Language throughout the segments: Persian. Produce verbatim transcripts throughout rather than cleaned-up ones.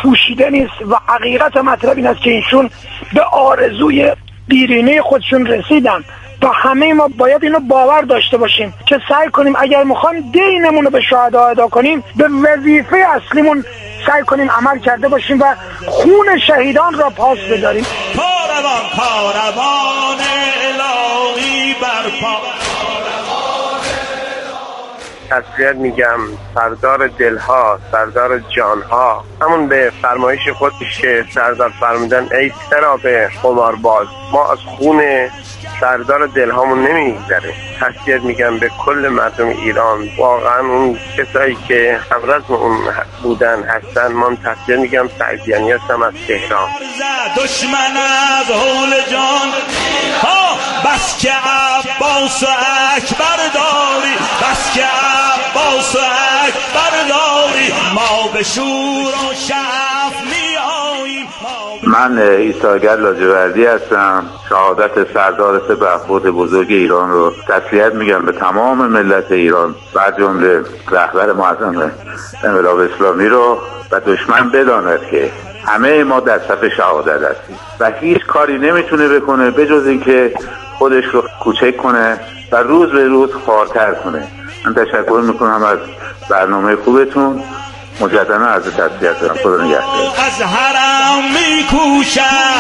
پوشیده نیست و حقیقت مطلب این است که ایشون به آرزوی دیرینه خودشون رسیدن و همه ما باید اینو باور داشته باشیم که سعی کنیم اگر میخوایم دینمون رو به شهدا ادا کنیم به وظیفه اصلیمون سعی کنیم عمل کرده باشیم و خون شهیدان را پاس بداریم. کاروان کاروان الهی برپا. تسلیت میگم سردار دلها، سردار جانها، همون به فرمایش خودش که سردار فرمودن ای سراب قمارباز، ما از خون سردار دلهامون نمیگذره. تسلیت میگم به کل مردم ایران، واقعا اون کسایی که همرزم اون بودن هستن. من تسلیت میگم سعیدیانی هستم از تهران. دشمن از حول جان ها، بس که عباس اکبر داری، بس که عباس اکبر داری، ما به شور و شعف می آییم. من ایثارگر لاجوردی هستم. شهادت سردار سپهبد بزرگ ایران رو تسلیت میگم به تمام ملت ایران و جمله رهبر معظم انقلاب اسلامی رو. و دشمن بداند که همه ما در صف شهادت هستیم و هیچ کاری نمیتونه بکنه به جز اینکه خودش رو کوچک کنه و روز به روز خوارتر کنه. من تشکر میکنم از برنامه خوبتون. مجددا از تسلیت دارم. خدا نگهدار. از حرم میکوشم،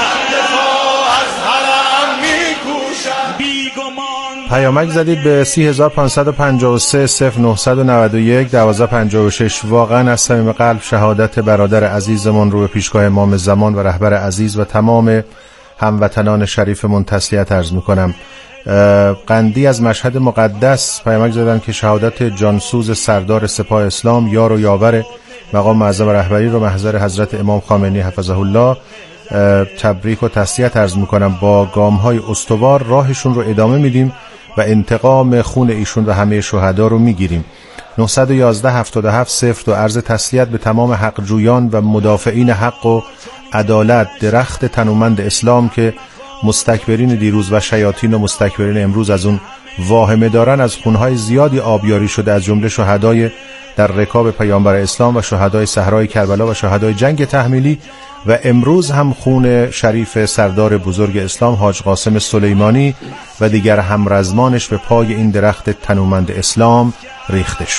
از حرم میکوشم بیگمان. پیامک زدید به سی هزار پانصد و پنجاه و سه صفر نهصد و نود و یک دوازده پنجاه و شش. واقعا از صمیم قلب شهادت برادر عزیزمون رو به پیشگاه امام زمان و رهبر عزیز و تمام هموطنان شریفمون تسلیت عرض میکنم. قندی از مشهد مقدس پیامک زدن که شهادت جانسوز سردار سپاه اسلام یار و یاور مقام معظم رهبری رو محضر حضرت امام خامنه‌ای حفظه الله تبریک و تسلیت عرض میکنم. با گام‌های استوار راهشون رو ادامه میدیم و انتقام خون ایشون و همه شهدا رو میگیریم. نه یک یک هفت هفت صفر و عرض تسلیت به تمام حقجویان و مدافعین حق و عدالت، درخت تنومند اسلام که مستکبرین دیروز و شیاطین و مستکبرین امروز از اون واهمه دارن. از خونهای زیادی آبیاری شده، از جمله شهدای در رکاب پیامبر اسلام و شهدای صحرای کربلا و شهدای جنگ تحمیلی و امروز هم خون شریف سردار بزرگ اسلام حاج قاسم سلیمانی و دیگر همرزمانش به پای این درخت تنومند اسلام ریخته شد.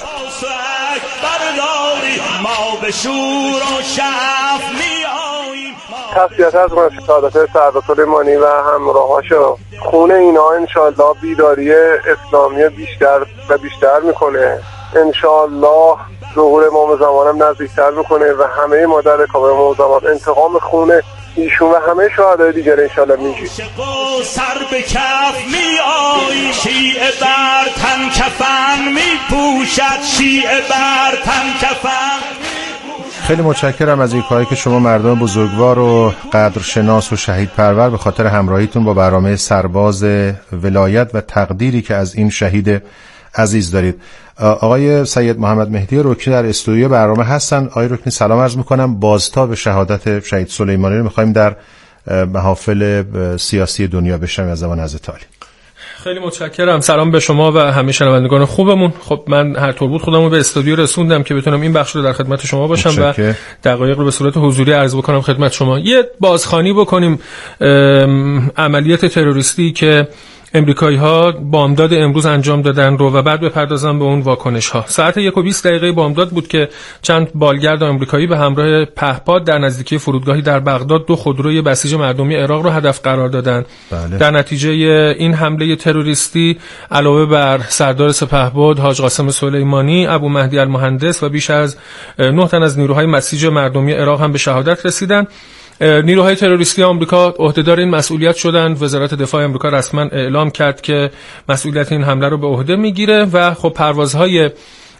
تسلیت از من شهادت سردار سلیمانی و همراهاشو. خون اینا انشالله بیداری اسلامی بیشتر و بیشتر میکنه. انشالله ظهور امام زمانم نزدیکتر میکنه و همه ما در رکاب امام زمان انتقام خون ایشون و همه شهدای دیگر انشالله میگیریم. سر به کف می آیی، شیعه بر تن کفن می پوشد، شیعه بر تن کفن. خیلی متشکرم از این کاری که شما مردم بزرگوار و قدرشناس و شهید پرور به خاطر همراهیتون با برنامه سرباز ولایت و تقدیری که از این شهید عزیز دارید. آقای سید محمد مهدی رکنی در استودیو برنامه هستن. آقای رکنی سلام عرض میکنم. بازتاب شهادت شهید سلیمانی رو میخوایم در محافل سیاسی دنیا بشنویم از زبان حضرت عالی. خیلی متشکرم. سلام به شما و همه شنوندگان خوبمون. خب من هر طور بود خودمو به استودیو رسوندم که بتونم این بخش رو در خدمت شما باشم متشکر. و دقایق رو به صورت حضوری عرض بکنم خدمت شما. یه بازخوانی بکنیم عملیات تروریستی که امریکایی‌ها بامداد امروز انجام دادن رو و بعد بپردازن به اون واکنش‌ها. ساعت یک و بیست دقیقه بامداد بود که چند بالگرد آمریکایی به همراه پهپاد در نزدیکی فرودگاهی در بغداد دو خودروی بسیج مردمی عراق رو هدف قرار دادن. بله. در نتیجه این حمله تروریستی علاوه بر سردار سپهبد حاج قاسم سلیمانی، ابو مهدی المهندس و بیش از نه تن از نیروهای بسیج مردمی عراق هم به شهادت رسیدن. نیروهای تروریستی آمریکا عهدهدار این مسئولیت شدند. وزارت دفاع آمریکا رسما اعلام کرد که مسئولیت این حمله رو به عهده میگیره و خب پروازهای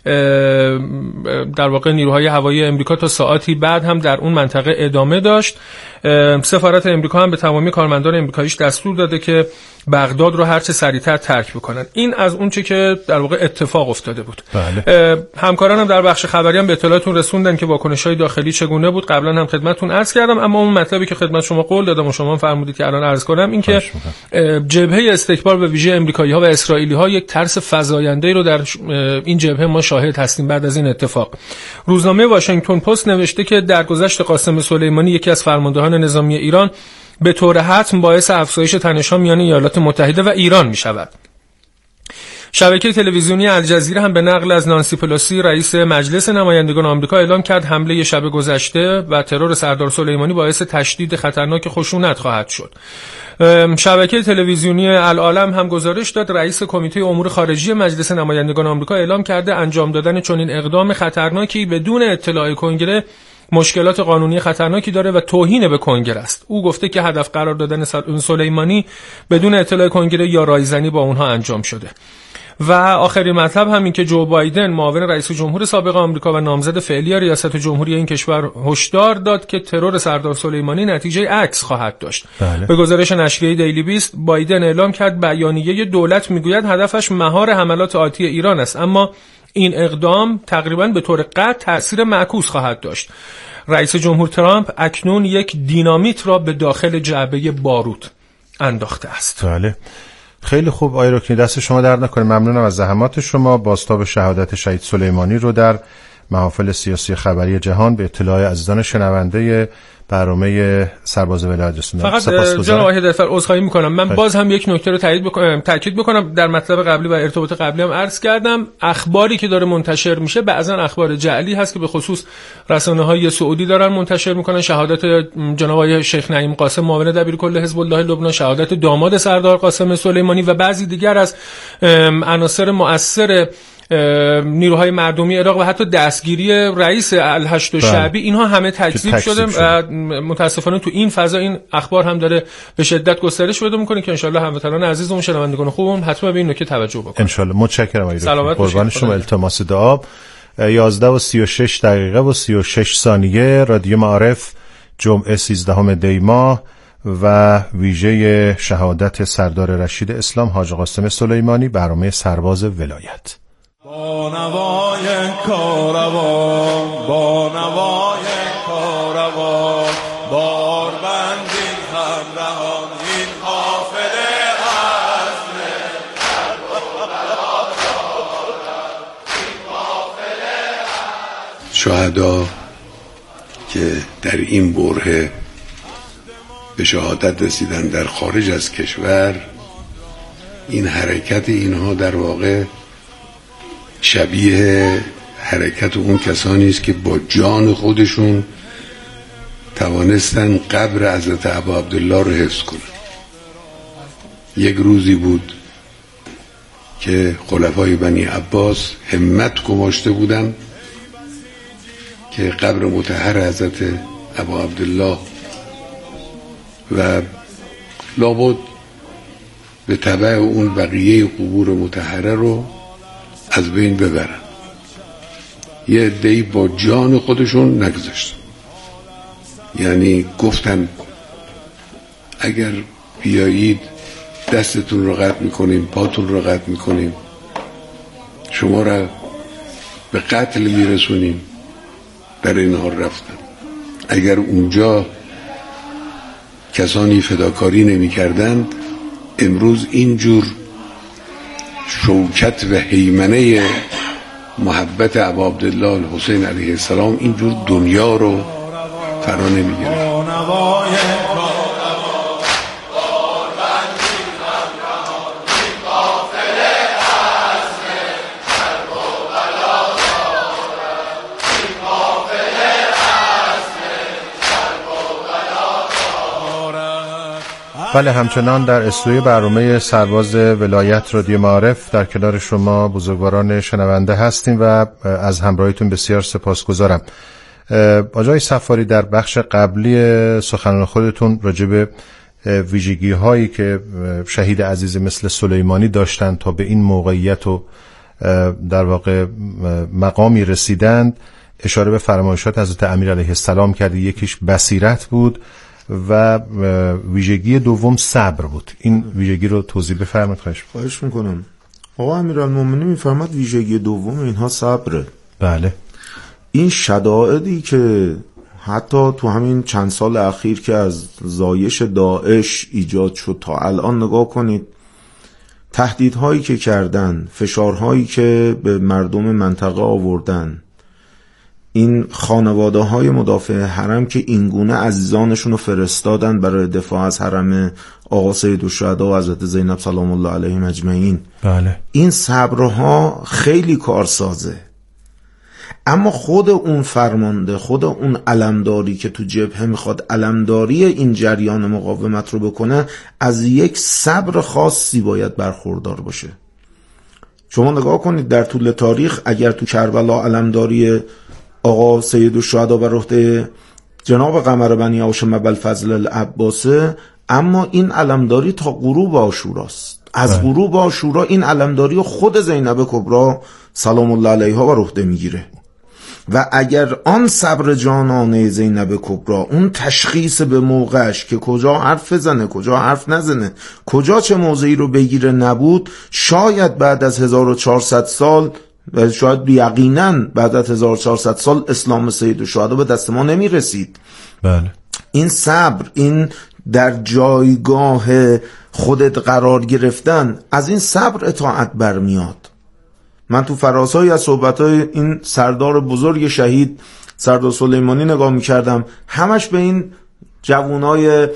در واقع نیروهای هوایی امریکا تا ساعتی بعد هم در اون منطقه ادامه داشت. سفارت امریکا هم به تمامی کارمندان امریکاییش دستور داده که بغداد رو هر چه سریعتر ترک بکنن. این از اون چه که در واقع اتفاق افتاده بود. بله. همکارانم در بخش خبری هم به اطلاعتون رسوندن که واکنش‌های داخلی چگونه بود. قبلا هم خدمتتون عرض کردم، اما اون مطلبی که خدمت شما قول دادم و شما فرمودید که الان عرض کنم این که جبهه استکبار به ویژه امریکایی‌ها و اسرائیلی‌ها یک ترس فزاینده‌ای رو در این جبهه ما شاهد هستیم بعد از این اتفاق. روزنامه واشنگتن پست نوشته که درگذشت قاسم سلیمانی یکی از فرماندهان نظامی ایران به طور حتم باعث افزایش تنش‌ها میان ایالات متحده و ایران می‌شود. شبکه تلویزیونی الجزیره هم به نقل از نانسی پلوسی رئیس مجلس نمایندگان آمریکا اعلام کرد حمله شب گذشته و ترور سردار سلیمانی باعث تشدید خطرناک خشونت خواهد شد. شبکه تلویزیونی العالم هم گزارش داد رئیس کمیته امور خارجی مجلس نمایندگان آمریکا اعلام کرده انجام دادن چنین اقدام خطرناکی بدون اطلاع کنگره مشکلات قانونی خطرناکی داره و توهین به کنگره است. او گفته که هدف قرار دادن سلیمانی بدون اطلاع کنگره یا رایزنی با اونها انجام شده. و آخرین مطلب همین که جو بایدن معاون رئیس جمهور سابق آمریکا و نامزد فعلی ریاست جمهوری این کشور هشدار داد که ترور سردار سلیمانی نتیجه عکس خواهد داشت. بله. به گزارش نشریه دیلی بیست بایدن اعلام کرد بیانیه دولت میگوید هدفش مهار حملات آتی ایران است، اما این اقدام تقریبا به طور قطع تأثیر معکوس خواهد داشت. رئیس جمهور ترامپ اکنون یک دینامیت را به داخل جعبه باروت انداخته است. بله. خیلی خوب آقای رکنی، دست شما درد نکنه. ممنونم از زحمات شما. بازتاب شهادت شهید سلیمانی رو در محافل سیاسی خبری جهان به اطلاع عزیزان شنونده برنامه سرباز ولایت رسوندم. فقط جناب آقای هدایتفر عذرخواهی میکنم، من باز هم یک نکته رو تایید بکنم تاکید بکنم. در مطلب قبلی و ارتباط قبلی هم عرض کردم اخباری که داره منتشر میشه بعضا اخبار جعلی هست که به خصوص رسانه‌های سعودی دارن منتشر میکنن. شهادت جناب آقای شیخ نعیم قاسم معاون دبیرکل حزب الله لبنان، شهادت داماد سردار قاسم سلیمانی و بعضی دیگر از عناصر مؤثر نیروهای مردمی عراق و حتی دستگیری رئیس الهشت شعبی، اینها همه تکذیب شده و متاسفانه تو این فضا این اخبار هم داره به شدت گسترش پیدا میکنه که انشالله هموطنان عزیزمون شنوندگان خوبم حتما به این نکته توجه بکنن. انشالله. متشکرم آقای دکتر. قربان شما. التماس دعا. یازده و سی و شش دقیقه و سی و شش ثانیه رادیو معارف، جمعه سیزدهم دی ماه و ویژه شهادت سردار رشید اسلام حاج قاسم سلیمانی، برنامه سرباز ولایت. با نوای کاروان، با نوای کاروان، بار بندین همراهان این قافله اصل شهدا که در این برهه به شهادت رسیدن در خارج از کشور، این حرکت اینها در واقع شبیه حرکت اون کسانی است که با جان خودشون توانستن قبر حضرت ابا عبدالله رو حفظ کنن. یک روزی بود که خلفای بنی عباس همت گماشته بودن که قبر مطهر حضرت ابا عبدالله و لابد به تبع اون بقیه قبور مطهره رو از بین ببرن. یه عده‌ای با جان خودشون نگذاشتن، یعنی گفتن اگر بیایید دستتون رو قطع میکنیم، پاتون رو قطع میکنیم، شما را به قتل میرسونیم. در این حال رفتن. اگر اونجا کسانی فداکاری نمی کردند، امروز اینجور شوکت و هیمنه محبت ابا عبدالله الحسین علیه السلام اینجور دنیا رو فرا نمیگیره. بله، همچنان در استودیوی برنامه سرباز ولایت رادیو معارف در کنار شما بزرگواران شنونده هستیم و از همراهیتون بسیار سپاسگزارم. آقای سفاری، در بخش قبلی سخنان خودتون راجع به ویژگی هایی که شهید عزیز مثل سلیمانی داشتن تا به این موقعیت و در واقع مقامی رسیدند اشاره به فرمایشات حضرت امیر علیه السلام کردی. یکیش بصیرت بود و ویژگی دوم صبر بود. این ویژگی رو توضیح بفرمایید. خواهش خواهش میکنم. آقا امیرالمومنین میفرماد ویژگی دوم اینها صبره. بله. این شدائدی که حتی تو همین چند سال اخیر که از زایش داعش ایجاد شد تا الان نگاه کنید، تهدیدهایی که کردن، فشارهایی که به مردم منطقه آوردن، این خانواده های مدافع حرم که اینگونه عزیزانشون رو فرستادن برای دفاع از حرم آقا سیدالشهدا و حضرت زینب سلام الله علیهم اجمعین، بله، این صبرها خیلی کارسازه. اما خود اون فرمانده، خود اون علمداری که تو جبهه میخواد علمداری این جریان مقاومت رو بکنه، از یک صبر خاصی باید برخوردار باشه. شما نگاه کنید در طول تاریخ اگر تو کربلا علمداری آقا سیدالشهدا بر عهده جناب قمر بنی هاشم ابوالفضل العباسه، اما این علمداری تا غروب عاشوراست. از غروب عاشورا این علمداری خود زینب کبری سلام الله علیها بر عهده میگیره. و اگر آن صبر جانانه زینب کبری، اون تشخیص به موقعش که کجا حرف بزنه کجا حرف نزنه، کجا چه موضعی رو بگیره نبود، شاید بعد از هزار و چهارصد سال و شاید یقینا بعد از هزار و چهارصد سال اسلام سیدالشهدا به دست ما نمی رسید. بله. این صبر، این در جایگاه خودت قرار گرفتن، از این صبر اطاعت برمیاد. من تو فراسایی از صحبتهای این سردار بزرگ شهید سردار سلیمانی نگاه میکردم، همش به این جوانای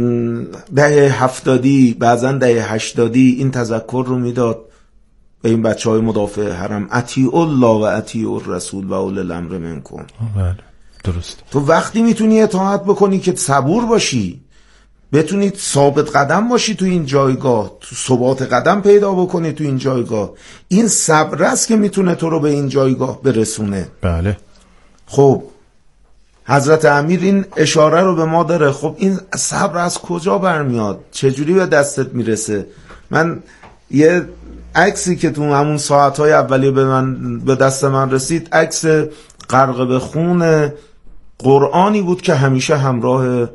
دهه هفتادی بعضا دهه هشتادی این تذکر رو میداد به این بچه های مدافع حرم: اطیعوا الله و اطیعوا الرسول و اولی الامر منکم. بله درست. تو وقتی میتونی اطاعت بکنی که صبور باشی، بتونید ثابت قدم باشی تو این جایگاه، تو ثبات قدم پیدا بکنی تو این جایگاه، این صبر است که میتونه تو رو به این جایگاه برسونه. بله. خب حضرت امیر این اشاره رو به ما داره. خب این صبر از کجا برمیاد؟ چجوری به دستت میرسه؟ من یه عکسی که تو همون ساعتهای اولیه به من به دست من رسید، عکس غرق به خون قرآنی بود که همیشه همراه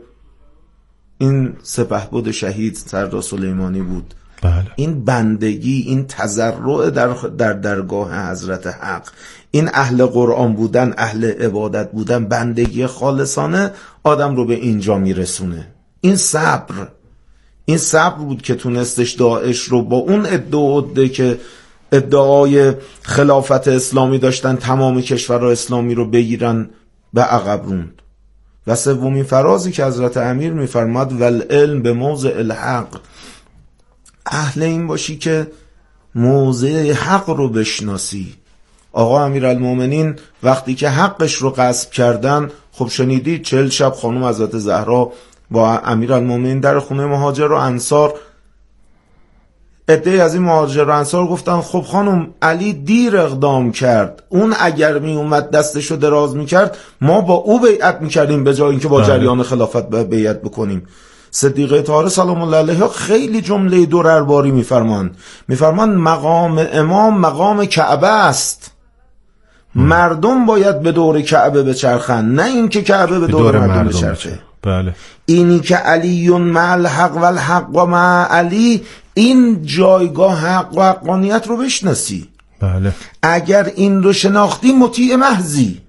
این سپهبد شهید سردار سلیمانی بود. بله. این بندگی، این تضرع در در درگاه حضرت حق، این اهل قرآن بودن، اهل عبادت بودن، بندگی خالصانه آدم رو به اینجا میرسونه. این صبر، این صبر بود که تونستش داعش رو با اون ادعا که ادعای خلافت اسلامی داشتن تمام کشورهای اسلامی رو بگیرن به عقب روند. و سومین فرازی که حضرت امیر میفرماد: والعلم به موضع الحق، اهل این باشی که موضع حق رو بشناسی. آقا امیرالمومنین وقتی که حقش رو غصب کردن، خب شنیدید چهل شب خانم حضرت زهرا با امیرالمومنین در خونه مهاجر و انصار، عده‌ای از این مهاجر و انصار گفتن خب خانم علی دیر اقدام کرد، اون اگر می اومد دستشو دراز میکرد ما با او بیعت میکردیم به جای اینکه با جریان خلافت بیعت بکنیم. صدیقه طاهره سلام الله علیها خیلی جمله دررباری میفرمان، میفرمان مقام امام مقام کعبه است، مردم باید به دور کعبه بچرخن، نه اینکه کعبه به دور, دور مردم, مردم بچرخه. بله. اینی که علی مع الحق و الحق و مع علی، این جایگاه حق و حقانیت رو بشناسی. بله. اگر این رو شناختی مطیع محضی.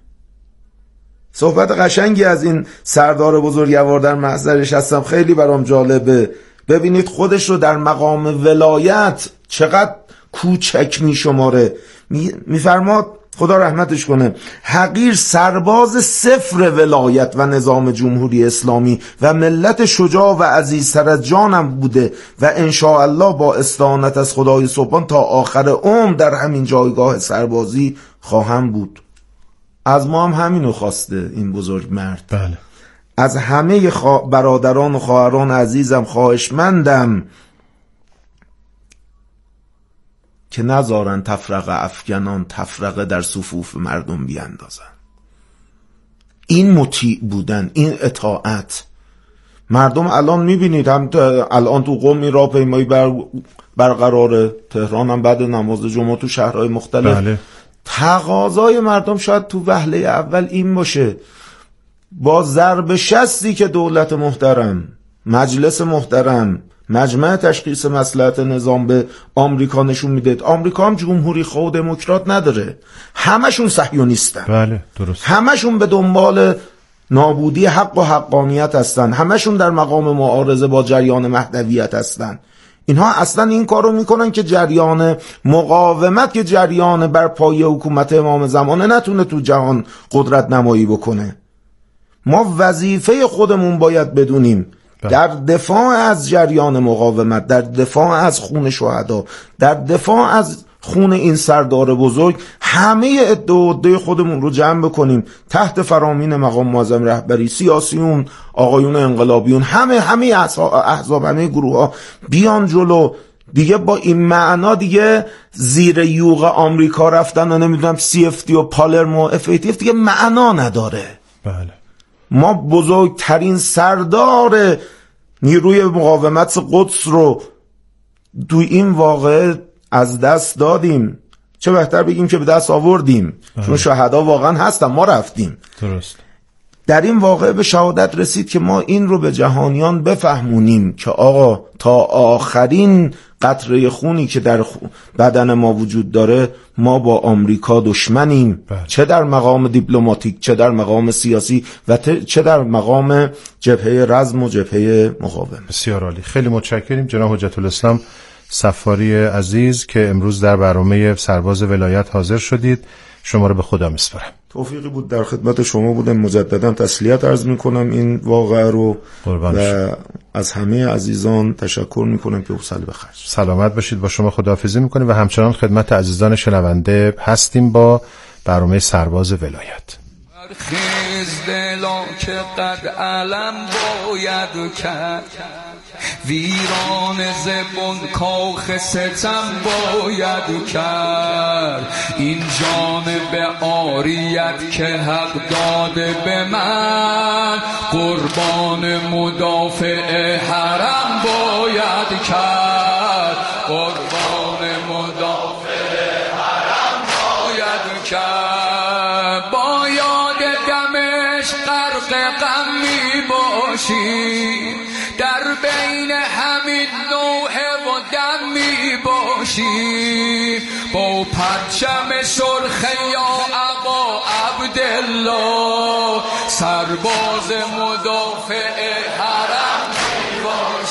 صحبت قشنگی از این سردار بزرگوار در محضرش هستم، خیلی برام جالبه. ببینید خودش رو در مقام ولایت چقدر کوچک می شماره. میفرماد خدا رحمتش کنه: حقیر سرباز صفر ولایت و نظام جمهوری اسلامی و ملت شجاع و عزیزتر از جانم بوده و انشاءالله با استعانت از خدای سبحان تا آخر عمر در همین جایگاه سربازی خواهم بود. از ما هم همینو خواسته این بزرگ مرد. بله. از همه خوا... برادران و خواهران عزیزم خواهشمندم که نذارن تفرقه افغانان تفرقه در صفوف مردم بیاندازن. این مطیع بودن، این اطاعت. مردم الان میبینید هم الان تو قم را پیمایی بر برقراره، تهران هم بعد نماز جمعه تو شهرهای مختلف. بله. تقاضای مردم شاید تو وهله اول این باشه: با ضرب شستی که دولت محترم، مجلس محترم، مجمع تشخیص مصلحت نظام به آمریکا نشون میده، آمریکا هم جمهوری خواه و دموکرات نداره، همشون صهیونیستن. بله درست. همشون به دنبال نابودی حق و حقانیت هستن، همشون در مقام معارضه با جریان مهدویت هستن. اینها اصلا این کارو میکنن که جریان مقاومت که جریان بر پایه حکومت امام زمانه نتونه تو جهان قدرت نمایی بکنه. ما وظیفه خودمون باید بدونیم در دفاع از جریان مقاومت، در دفاع از خون شهدا، در دفاع از خون این سردار بزرگ، همه عده خودمون رو جمع بکنیم تحت فرامین مقام معظم رهبری، سیاسیون، آقایون انقلابیون، همه همه احزاب، همه گروه ها بیان جلو دیگه. با این معنا دیگه زیر یوغ آمریکا رفتن و نمیدونم سی اف تی و پالرمو اف ای تی اف دیگه معنا نداره. بله. ما بزرگترین سردار نیروی مقاومت قدس رو تو این واقعه از دست دادیم. چه بهتر بگیم که به دست آوردیم، چون شهدا واقعا هستن، ما رفتیم. درست. در این واقعه به شهادت رسید که ما این رو به جهانیان بفهمونیم که آقا تا آخرین قطره خونی که در بدن ما وجود داره ما با آمریکا دشمنیم. بله. چه در مقام دیپلماتیک، چه در مقام سیاسی و چه در مقام جبهه رزم و جبهه مقاومت. بسیار عالی، خیلی متشکریم جناب حجت الاسلام صفاری عزیز که امروز در برنامه سرباز ولایت حاضر شدید. شما رو به خدا میسپارم. توفیقی بود در خدمت شما بودم. مجددا تسلیت عرض میکنم این واقعه رو و از همه عزیزان تشکر میکنم که حوصله بخرج. سلامت باشید. با شما خداحافظی میکنیم و همچنان خدمت عزیزان شنونده هستیم با برنامه سرباز ولایت. خیز دلا که قد علم باید کرد، ویران زبون کاخ ستم باید کرد. این جانب عاریت که حق داده به من، قربان مدافع حرم باید کرد. قربان مدافع حرم باید کرد. با یاد دمش غرق غم می باشی، در بین همین نوحه و دم می باشی. با پرچم سرخ یا ابا عبدالله، سرباز مدافع حرم می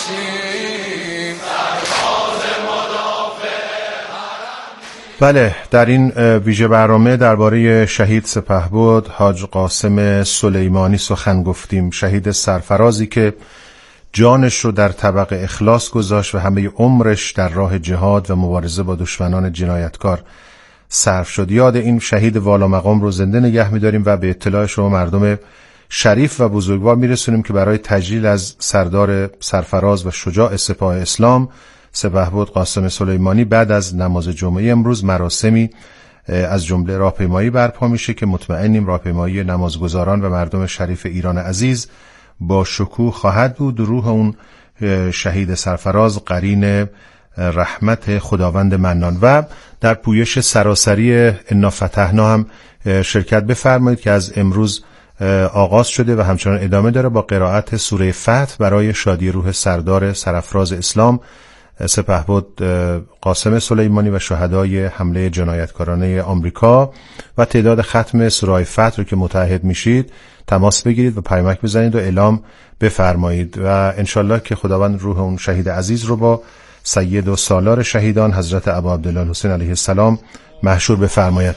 باشی. سرباز مدافع حرم. بله، در این ویژه برنامه درباره شهید سپهبد حاج قاسم سلیمانی سخن گفتیم. شهید سرفرازی که جانش رو در طبق اخلاص گذاشت و همه عمرش در راه جهاد و مبارزه با دشمنان جنایتکار صرف شد. یاد این شهید والا مقام رو زنده نگه می‌داریم و به اطلاع شما مردم شریف و بزرگوار میرسونیم که برای تجلیل از سردار سرفراز و شجاع سپاه اسلام سپهبد قاسم سلیمانی بعد از نماز جمعه امروز مراسمی از جمله راهپیمایی برپا میشه که مطمئنیم راهپیمایی نمازگزاران و مردم شریف ایران عزیز با شکوه خواهد بود. روح اون شهید سرفراز قرین رحمت خداوند منان. و در پویش سراسری انا فتحنا هم شرکت بفرمایید که از امروز آغاز شده و همچنان ادامه داره با قرائت سوره فتح برای شادی روح سردار سرفراز اسلام سپهبد قاسم سلیمانی و شهدای حمله جنایتکارانه آمریکا. و تعداد ختم سوره فتح رو که متعهد میشید تماس بگیرید و پیامک بزنید و اعلام بفرمایید و انشالله که خداوند روح اون شهید عزیز رو با سید و سالار شهیدان حضرت ابا عبدالله الحسین علیه السلام محشور بفرماید.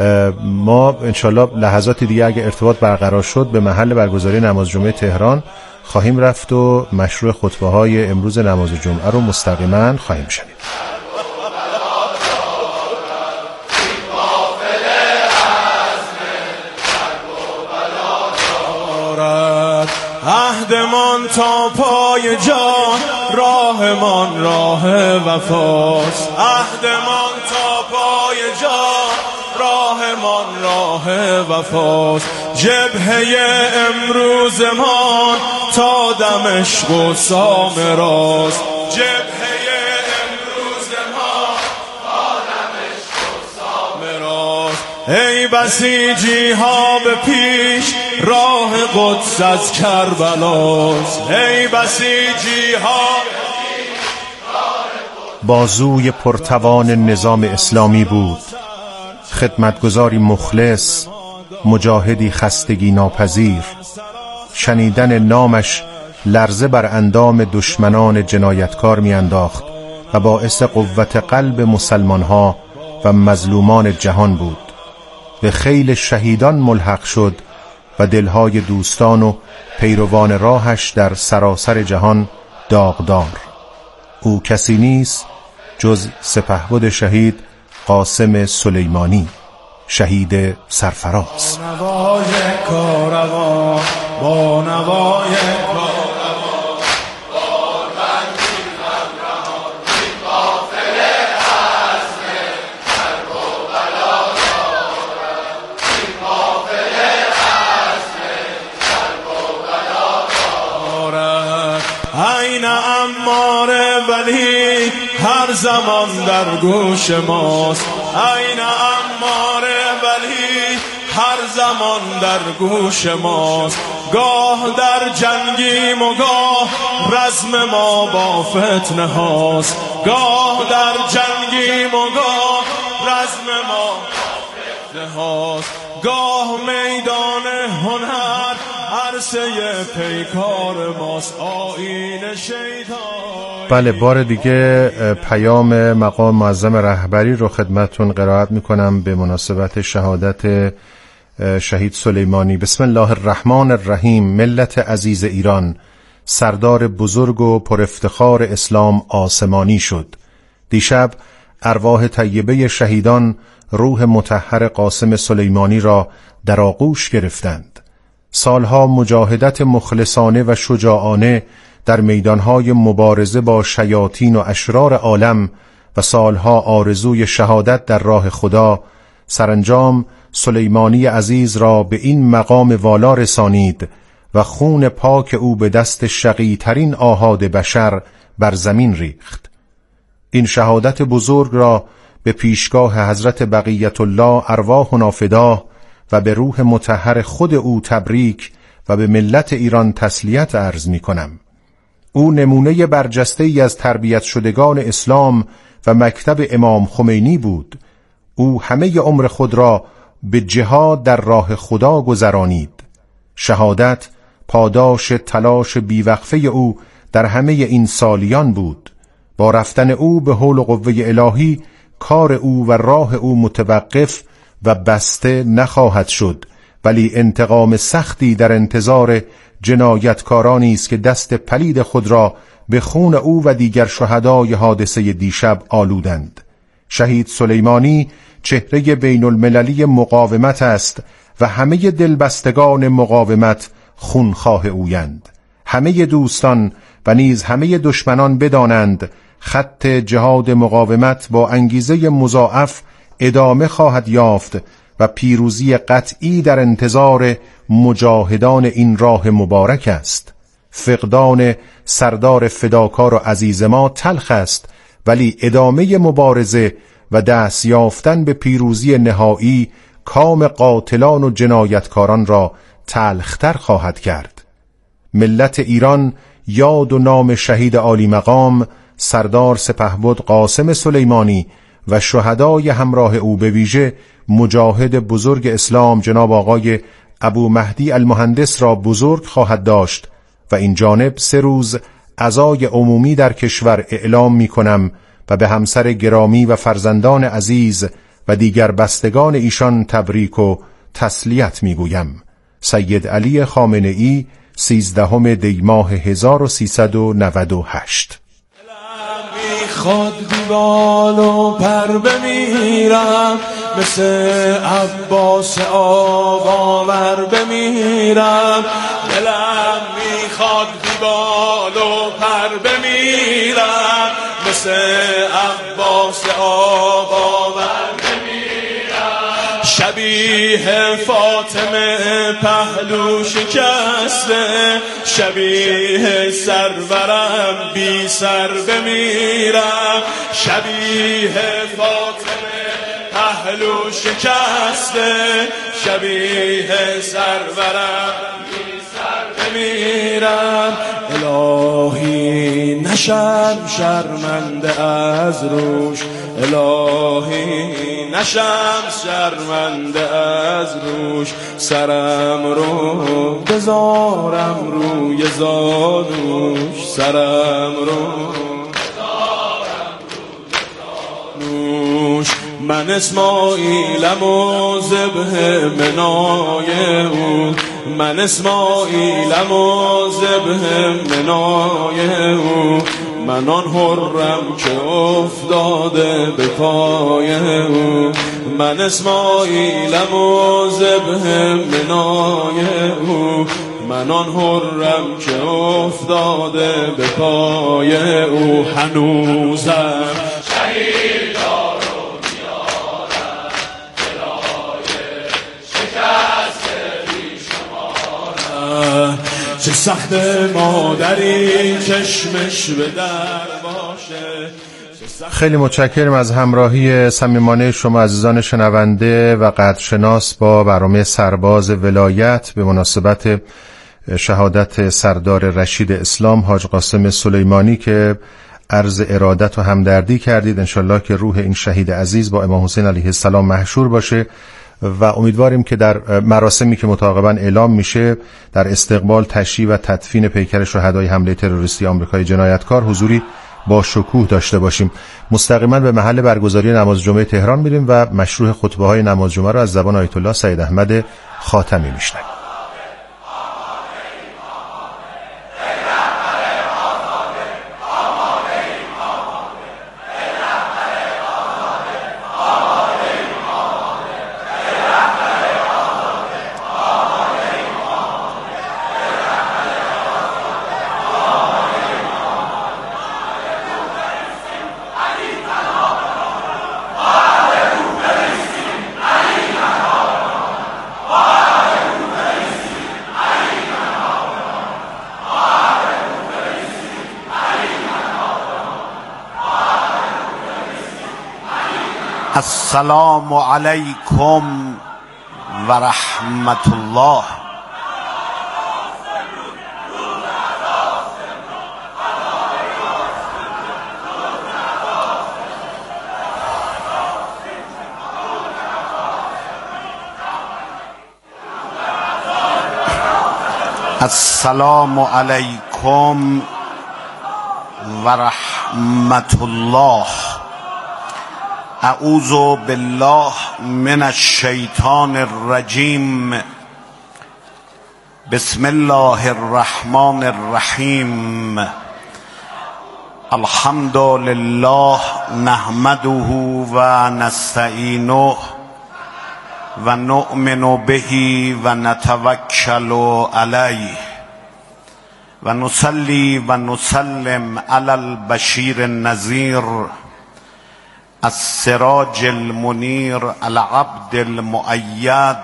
ما انشالله لحظات دیگه اگه ارتباط برقرار شد به محل برگزاری نماز جمعه تهران خواهیم رفت و مشروع خطبه های امروز نماز جمعه رو مستقیما خواهیم شنید. عهدمان تا پای جان، راهمان راه وفاست. عهدمان تا پای جان، راهمان راه وفاست. جبهه امروزمان تا دمشق و سامراست. جبهه امروزمان تا دمشق و سامراست. ای بسیجی ها به پیش، راه قدس از کربلاست. ای بسیجی ها بازوی پرتوان نظام اسلامی بود، خدمتگزاری مخلص، مجاهدی خستگی ناپذیر. شنیدن نامش لرزه بر اندام دشمنان جنایتکار می انداخت. و باعث قوت قلب مسلمانها و مظلومان جهان بود. به خیل شهیدان ملحق شد و دلهای دوستان و پیروان راهش در سراسر جهان داغدار. او کسی نیست جز سپهبد شهید قاسم سلیمانی، شهید سرفراز. با نوای کاروان، با نوای کاروان، این اماره ولی هر زمان در گوش ماست، این اماره ولی هر زمان در گوش ماست. گاه در جنگیم و گاه رزم ما با فتنه هاست، گاه در جنگیم و گاه رزم ما با فتنه هاست. گاه میدان هنر عرصه پیکار ماست، آیین شیطان. بله، بار دیگه پیام مقام معظم رهبری رو خدمتون قرائت میکنم به مناسبت شهادت شهید سلیمانی. بسم الله الرحمن الرحیم. ملت عزیز ایران، سردار بزرگ و پر افتخار اسلام آسمانی شد. دیشب ارواح طیبه شهیدان روح مطهر قاسم سلیمانی را در آغوش گرفتند. سالها مجاهدت مخلصانه و شجاعانه در میدانهای مبارزه با شیاطین و اشرار عالم و سالها آرزوی شهادت در راه خدا، سرانجام سلیمانی عزیز را به این مقام والا رسانید و خون پاک او به دست شقی ترین آحاد بشر بر زمین ریخت. این شهادت بزرگ را به پیشگاه حضرت بقیت الله ارواحنا فداه و به روح مطهر خود او تبریک و به ملت ایران تسلیت عرض می کنم. او نمونه برجسته ای از تربیت شدگان اسلام و مکتب امام خمینی بود. او همه عمر خود را به جهاد در راه خدا گذرانید. شهادت پاداش تلاش بیوقفه او در همه این سالیان بود. با رفتن او به حول و قوه الهی کار او و راه او متوقف و بسته نخواهد شد، ولی انتقام سختی در انتظار جنایتکارانی است که دست پلید خود را به خون او و دیگر شهدای حادثه دیشب آلودند. شهید سلیمانی چهره بین المللی مقاومت است و همه دلبستگان مقاومت خونخواه اویند. همه دوستان و نیز همه دشمنان بدانند خط جهاد مقاومت با انگیزه مضاعف ادامه خواهد یافت و پیروزی قطعی در انتظار مجاهدان این راه مبارک است. فقدان سردار فداکار و عزیز ما تلخ است، ولی ادامه مبارزه و دست یافتن به پیروزی نهایی کام قاتلان و جنایتکاران را تلختر خواهد کرد. ملت ایران یاد و نام شهید عالی مقام سردار سپهبد قاسم سلیمانی و شهدای همراه او، به ویژه مجاهد بزرگ اسلام جناب آقای ابو مهدی المهندس را بزرگ خواهد داشت و این جانب سه روز عزای عمومی در کشور اعلام می کنم و به همسر گرامی و فرزندان عزیز و دیگر بستگان ایشان تبریک و تسلیت می گویم. سید علی خامنه ای، سیزدهم دی ماه هزار و سیصد و نود و هشت. خود دیوال و پر بمیرم، مثل عباس آقاور بمیرم. دلم میخواد دیوال و پر بمیرم، مثل عباس آقاور بمیرم. شبیه فاطمه پهلو شکسته، شبیه سرورم بی سر بمیرم. شبیه فاطمه پهلو شکسته، شبیه سرورم بی سر بمیرم. الهی نشم شرمنده از روش، الهی نشم شرمنده از روش. سرم رو بذارم روی زانوش، سرم رو بذارم من اسماعیلم و ذبح منای او، من اسماعیلم و ذبح منای او، من آن حرم که افتاده به پای او، من اسماعیلم و ذبح منای او، من آن حرم که افتاده به پای او. هنوزم شهید دار و میارم دلای شکست بیشمارم، چه سخت مادری چشمش به در باشه. خیلی متشکرم از همراهی صمیمانه شما عزیزان شنونده و قدرشناس با برنامه سرباز ولایت به مناسبت شهادت سردار رشید اسلام حاج قاسم سلیمانی که عرض ارادت و همدردی کردید. انشالله که روح این شهید عزیز با امام حسین علیه السلام محشور باشه و امیدواریم که در مراسمی که متعاقباً اعلام میشه در استقبال تشییع و تدفین پیکر شهدای حمله تروریستی آمریکای جنایتکار حضوری با شکوه داشته باشیم. مستقیما به محل برگزاری نماز جمعه تهران میریم و مشروع خطبه های نماز جمعه رو از زبان آیت الله سید احمد خاتمی میشنویم. السلام علیکم و رحمت الله. السلام علیکم و رحمت الله. اعوذ بالله من الشیطان الرجیم. بسم الله الرحمن الرحیم. الحمد لله نحمده و نستعینه و نؤمن به و نتوکل علیه و نصلی و نسلم علی البشیر النذیر السراج المنیر العبد المؤید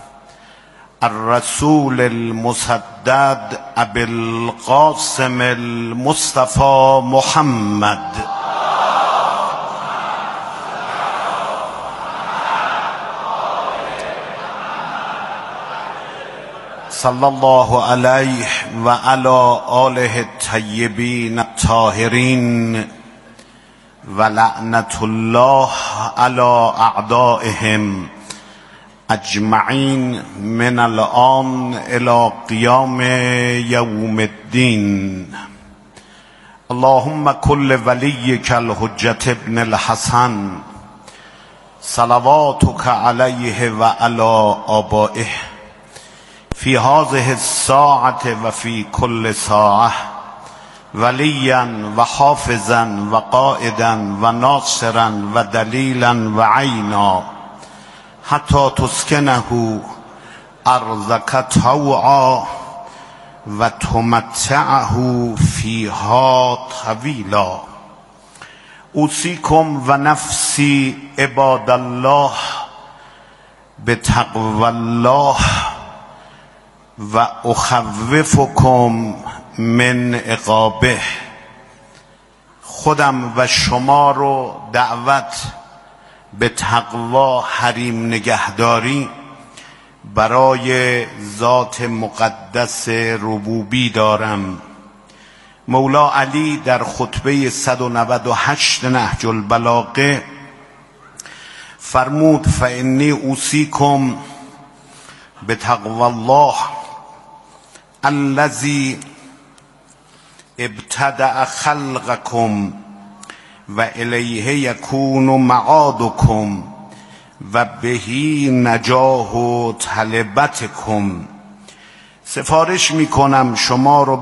الرسول المسدد ابی القاسم المصطفى محمد صلی الله علیه و علی آله الطیبین الطاهرین و لعنت الله علی اعدائهم اجمعین من الان الى قیام یوم الدین. اللهم کل ولیک الحجة ابن الحسن صلواتک علیه و علی آبائه فی هذه الساعة و فی کل ساعة ولیا و حافظا و قائدا و ناصرا و دلیلا و عینا حتی تسکنه ارضک طوعا و تمتعه فیها طویلا. اوصیکم و نفسی عباد الله بتقوی الله و اخوفکم من عقابه. خودم و شما رو دعوت به تقوا حریم نگهداری برای ذات مقدس ربوبی دارم. مولا علی در خطبه صد و نود و هشت نهج البلاغه فرمود فانی اوصیکم بتقوی الله الذی ابتدأ خلقکم و الیه یکون معادکم و بهی نجاه و طلبتکم. سفارش میکنم شما رو